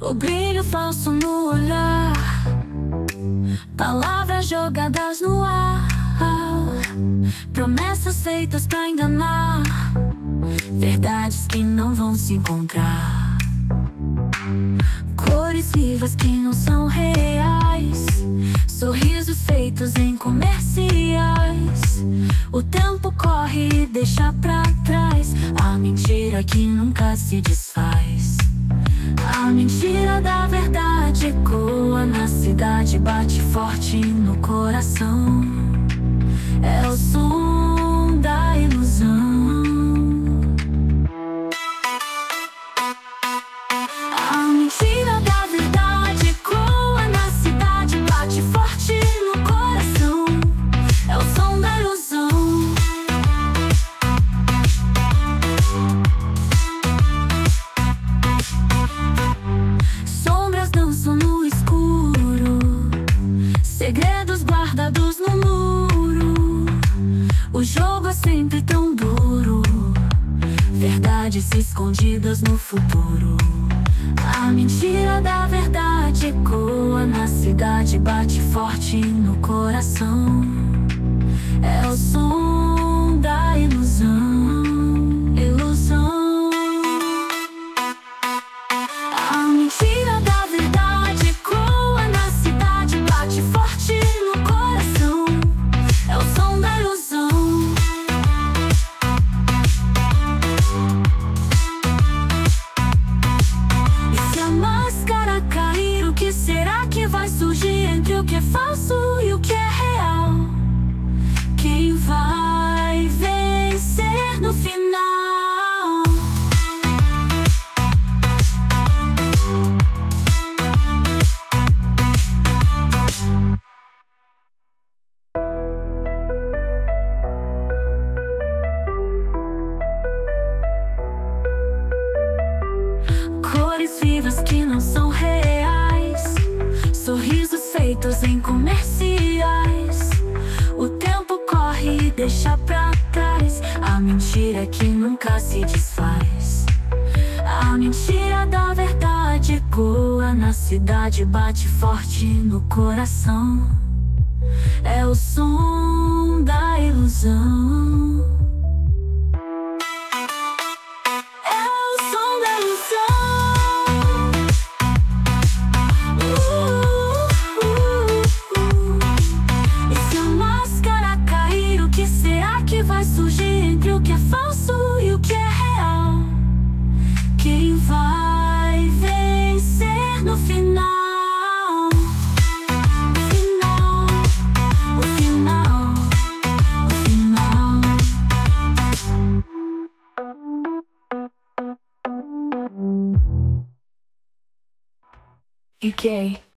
O brilho falso no olhar, palavras jogadas no ar, promessas feitas pra enganar, verdades que não vão se encontrar. Cores vivas que não são reais, sorrisos feitos em comerciais. O tempo corre e deixa pra trás a mentira que nunca se desfaz. A mentira da verdade ecoa na cidade, bate forte no coração. É o som da ilusão. A mentira da verdade ecoa na cidade, bate forte no coração. É o som da ilusão. Sombras dançam no escuro, segredos guardados no muro. O jogo é sempre tão duro, verdades escondidas no futuro. A mentira da verdade ecoa na cidade, bate forte no coração. É o som da ilusão, ilusão. A mentira da verdade ecoa na cidade, bate forte no coração. É o som da ilusão. E se a máscara cair, o que será que vai surgir entre o que é falso e o que é real? Quem vai vencer no final? Cores vivas que não são reais, sorrisos feitos em comerciais. O tempo corre e deixa pra trás a mentira que nunca se desfaz. A mentira da verdade ecoa na cidade, bate forte no coração. É o som da ilusão. É o som da ilusão. E se a máscara cair, o que será que vai surgir entre o que é falso e o que é real? Quem vai vencer no final? O final, o final, o final. UK.